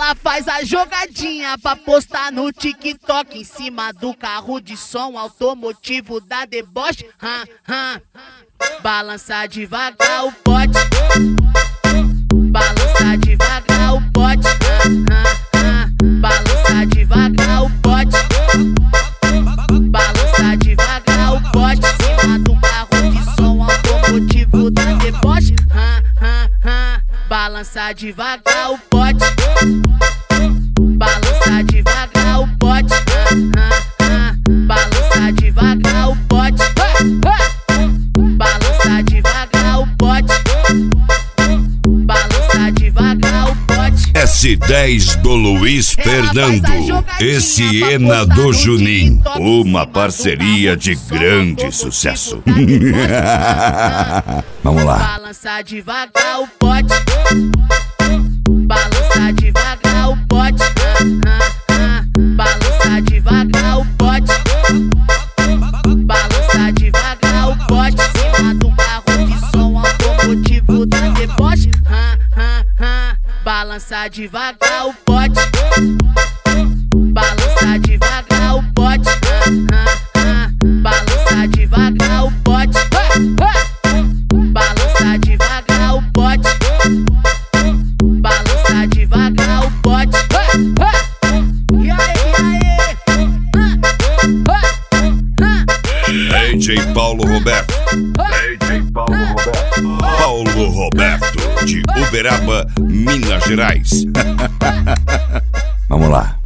Ela faz a jogadinha pra postar no TikTok em cima do carro de som automotivo da deboche. Balança devagar o pote, balança devagar o pote, balança devagar o pote, balança devagar o pote em cima do carro de som automotivo da deboche. Balança devagar o pote, balança devagar o pote, balança devagar o pote, balança devagar o pote, balança devagar o pote. S10 do Luiz Fernando e Siena do Juninho, uma parceria de grande sucesso. Vamos lá. Balança devagar o pote, balança devagar o pote, balança devagar o pote, balança devagar o pote em cima do carro de som automotivo da deboche. Balança devagar o pote, balança devagar o pote, balança devagar o pote, balança devagar o pote, balança devagar o pote. E aí? DJ Paulo Roberto, Paulo Roberto de Uberaba, Minas Gerais. Vamos lá.